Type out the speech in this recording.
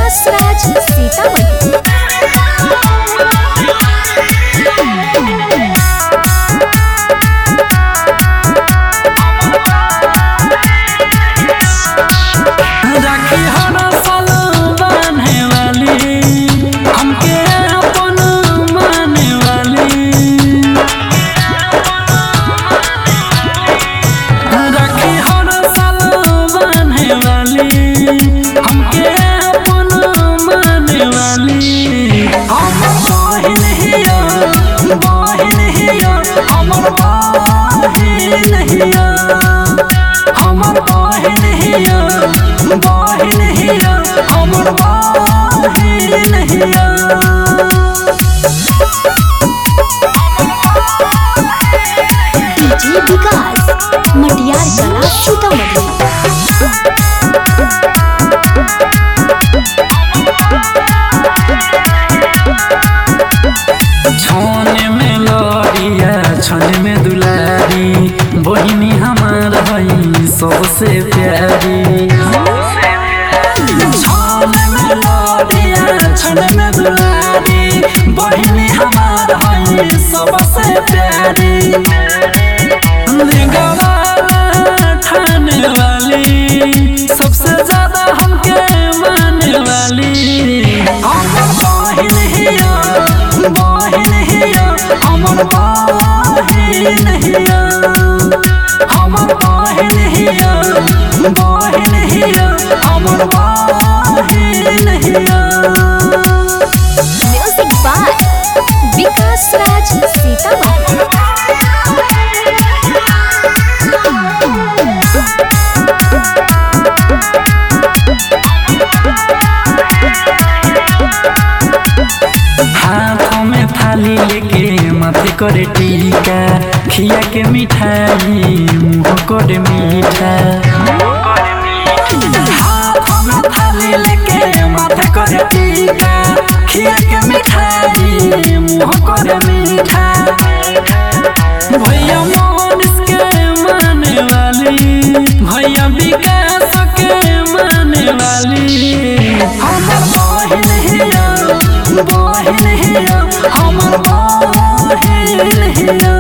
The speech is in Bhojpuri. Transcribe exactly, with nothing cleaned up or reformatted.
विकास राज सीतामढ़ी। हमर बहिन हिया बहिन हिया हमर बहिन हिया डीजे विकास मटियार कला सीतामढ़ी। छाने में लड़िया छाने में दुलारी बहिनी हमार हई सबसे प्यारी। छाने में लड़िया छाने में दुलारी बहिनी हमार हई सबसे प्यारी। ठाने वाली सबसे ज्यादा हमके माने वाली हमर बहिन हिया बहिन हिया हमर बहिन हिया हमर बहिन हिया बहिन हिया हमर बहिन हिया। Music by Vikas Raj Sitamarhi. हाथों में थाली लेके माथे करे टीका खिया के मिठाई मुँह करे मीठा। हाथों में थाली लेके माथे करे टीका खिया के मिठाई मुँह करे मीठा। भैया मोहनिस के माने वाली भैया विकास के माने वाली हमर बहिन हिया बहिन हिया हमर बहिन हिया।